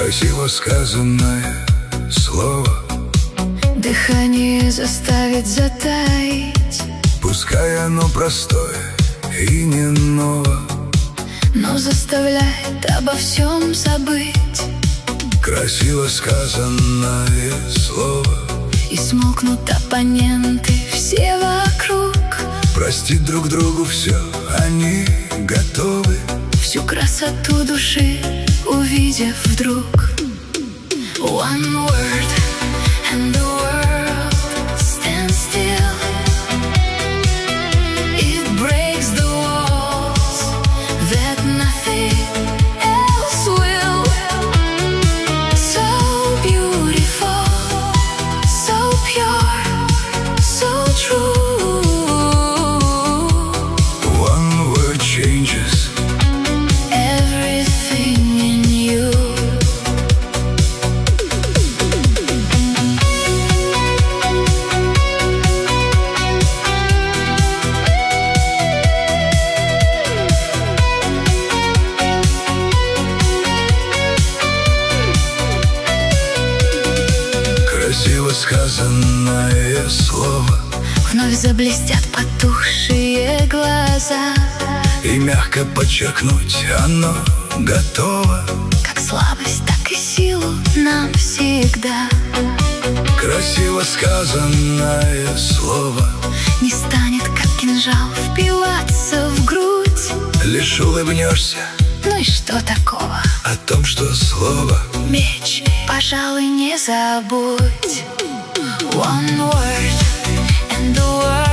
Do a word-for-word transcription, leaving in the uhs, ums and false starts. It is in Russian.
Красиво сказанное слово дыхание заставит затаить. Пускай оно простое и не ново, но заставляет обо всем забыть. Красиво сказанное слово, и смолкнут оппоненты все вокруг. Простить друг другу все они готовы, всю красоту души увидев вдруг. One word and the world stands still. It breaks the walls that nothing else will. So beautiful, so pure, so true. One word changes everything in you. Красиво сказанное слово, вновь заблестят потухшие глаза, и мягко подчеркнуть оно готово. Как слабость, так и силу нам всегда. Красиво сказанное слово не станет, как кинжал, впиваться в грудь. Лишь улыбнешься, ну и что такого? О том, что слово меч, пожалуй, не забудь. One word and the world